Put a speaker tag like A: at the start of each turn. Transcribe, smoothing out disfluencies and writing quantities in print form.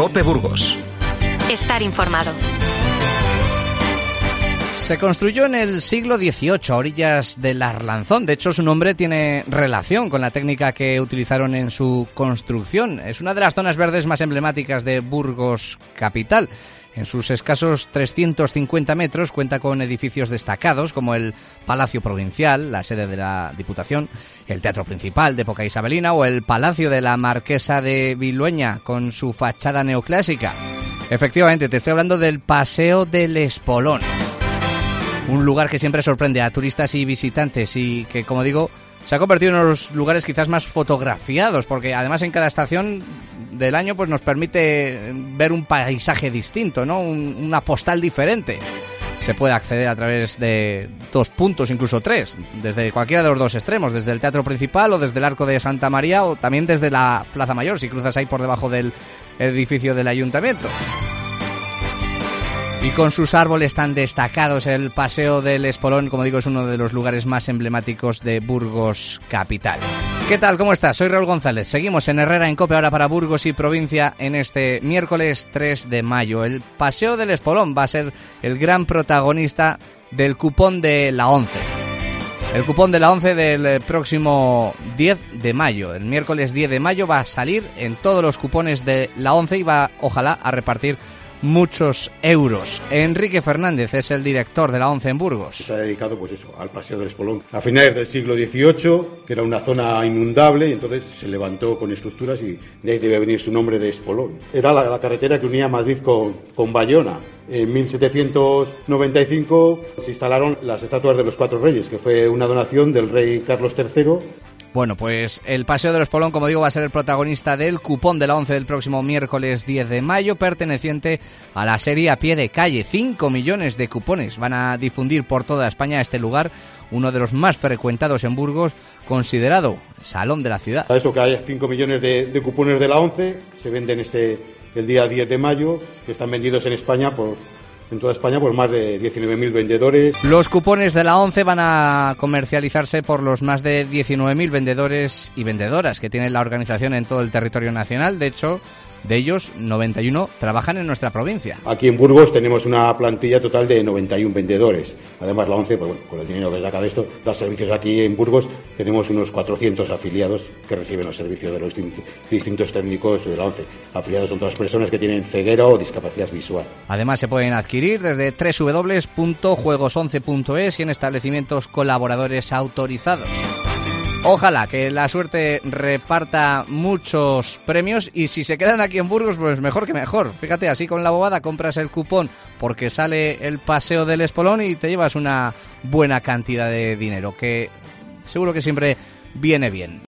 A: COPE Burgos.
B: Estar informado.
C: Se construyó en el siglo XVIII a orillas del Arlanzón. De hecho, su nombre tiene relación con la técnica que utilizaron en su construcción. Es una de las zonas verdes más emblemáticas de Burgos capital. En sus escasos 350 metros cuenta con edificios destacados como el Palacio Provincial, la sede de la Diputación, el Teatro Principal de época isabelina o el Palacio de la Marquesa de Vilueña con su fachada neoclásica. Efectivamente, te estoy hablando del Paseo del Espolón. Un lugar que siempre sorprende a turistas y visitantes y que, como digo, se ha convertido en uno de los lugares quizás más fotografiados, porque además en cada estación del año pues nos permite ver un paisaje distinto, ¿no? Una postal diferente. Se puede acceder a través de 2 puntos, incluso 3, desde cualquiera de los 2 extremos, desde el Teatro Principal o desde el Arco de Santa María o también desde la Plaza Mayor, si cruzas ahí por debajo del edificio del Ayuntamiento. Y con sus árboles tan destacados, el Paseo del Espolón, como digo, es uno de los lugares más emblemáticos de Burgos capital. ¿Qué tal? ¿Cómo estás? Soy Raúl González. Seguimos en Herrera en COPE ahora para Burgos y provincia en este miércoles 3 de mayo. El Paseo del Espolón va a ser el gran protagonista del cupón de la ONCE. El cupón de la ONCE del próximo 10 de mayo. El miércoles 10 de mayo va a salir en todos los cupones de la ONCE y va, ojalá, a repartir muchos euros. Enrique Fernández es el director de la ONCE en Burgos.
D: Se ha dedicado pues eso, al Paseo del Espolón. A finales del siglo XVIII, que era una zona inundable, y entonces se levantó con estructuras y de ahí debe venir su nombre de Espolón. Era la carretera que unía Madrid con Bayona. En 1795 se instalaron las estatuas de los 4 reyes, que fue una donación del rey Carlos III.
C: Bueno, pues el Paseo del Espolón, como digo, va a ser el protagonista del cupón de la ONCE del próximo miércoles 10 de mayo, perteneciente a la serie A Pie de Calle. 5 millones de cupones van a difundir por toda España este lugar, uno de los más frecuentados en Burgos, considerado salón de la ciudad.
D: Eso que hay 5 millones de cupones de la ONCE, se venden el día 10 de mayo, que están vendidos en España en toda España por más de 19.000 vendedores.
C: Los cupones de la ONCE van a comercializarse por los más de 19.000 vendedores y vendedoras que tiene la organización en todo el territorio nacional. De hecho, de ellos, 91 trabajan en nuestra provincia.
D: Aquí en Burgos tenemos una plantilla total de 91 vendedores. Además, la ONCE, pues bueno, con el dinero que saca de esto, da servicios aquí en Burgos. Tenemos unos 400 afiliados que reciben los servicios de los distintos técnicos de la ONCE. Afiliados son todas las personas que tienen ceguera o discapacidad visual.
C: Además, se pueden adquirir desde www.juegos11.es y en establecimientos colaboradores autorizados. Ojalá que la suerte reparta muchos premios y si se quedan aquí en Burgos, pues mejor que mejor. Fíjate, así con la bobada compras el cupón porque sale el Paseo del Espolón y te llevas una buena cantidad de dinero, que seguro que siempre viene bien.